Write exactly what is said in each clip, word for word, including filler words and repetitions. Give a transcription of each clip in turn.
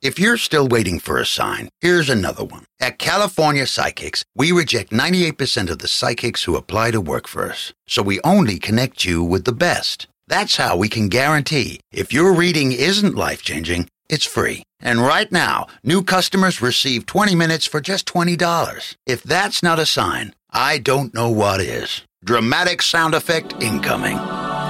If you're still waiting for a sign, here's another one. At California Psychics, we reject ninety-eight percent of the psychics who apply to work for us. So we only connect you with the best. That's how we can guarantee if your reading isn't life-changing, it's free. And right now, new customers receive twenty minutes for just twenty dollars. If that's not a sign, I don't know what is. Dramatic sound effect incoming.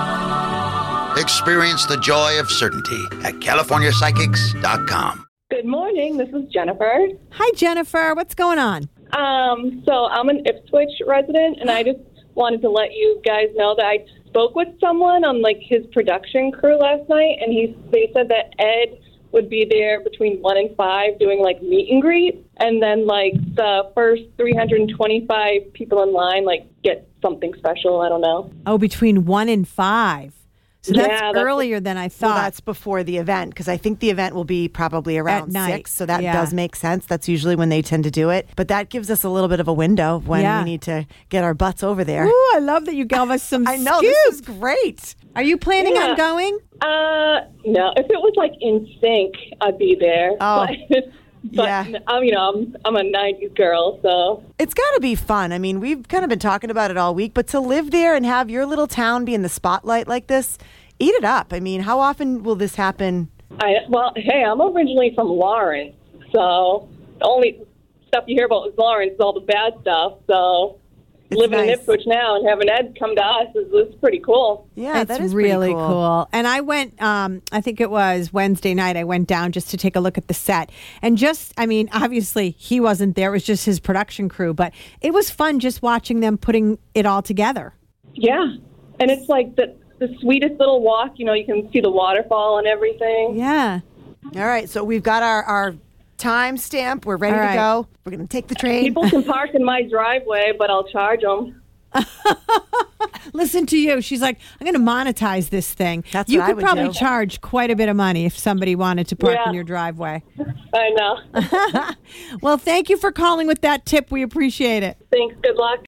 Experience the joy of certainty at california psychics dot com. Good morning. This is Jennifer. Hi, Jennifer. What's going on? Um, so I'm an Ipswich resident, and I just wanted to let you guys know that I spoke with someone on like his production crew last night, and he they said that Ed would be there between one and five doing like meet and greet, and then like the first three hundred twenty-five people in line like get something special. I don't know. Oh, between one and five. So that's, yeah, that's earlier than I thought. Well, that's before the event, because I think the event will be probably around At night. six, so that Yeah. does make sense. That's usually when they tend to do it. But that gives us a little bit of a window when Yeah. we need to get our butts over there. Ooh, I love that you gave us some I know, scoop. this is great. Are you planning Yeah. on going? Uh, no. If it was like in sync, I'd be there. Oh, but, but yeah. I'm, you know, I'm I'm a nineties girl, so It's got to be fun. I mean, we've kind of been talking about it all week, but to live there and have your little town be in the spotlight like this, eat it up. I mean, how often will this happen? I well, hey, I'm originally from Lawrence, so the only stuff you hear about is Lawrence is all the bad stuff. So It's living in nice. Ipswich now and having Ed come to us is, is pretty cool. Yeah, it's that is pretty really cool. cool. And I went, um, I think it was Wednesday night, I went down just to take a look at the set. And just, I mean, obviously he wasn't there. It was just his production crew. But it was fun just watching them putting it all together. Yeah, and it's like the the sweetest little walk. You know, you can see the waterfall and everything. Yeah. All right, so we've got our, our time stamp. We're ready All to right. go. We're going to take the train. People can park in my driveway, but I'll charge them. Listen to you. She's like, I'm going to monetize this thing. That's you what I could would probably do. charge quite a bit of money if somebody wanted to park Yeah. in your driveway. I know. Well, thank you for calling with that tip. We appreciate it. Thanks. Good luck.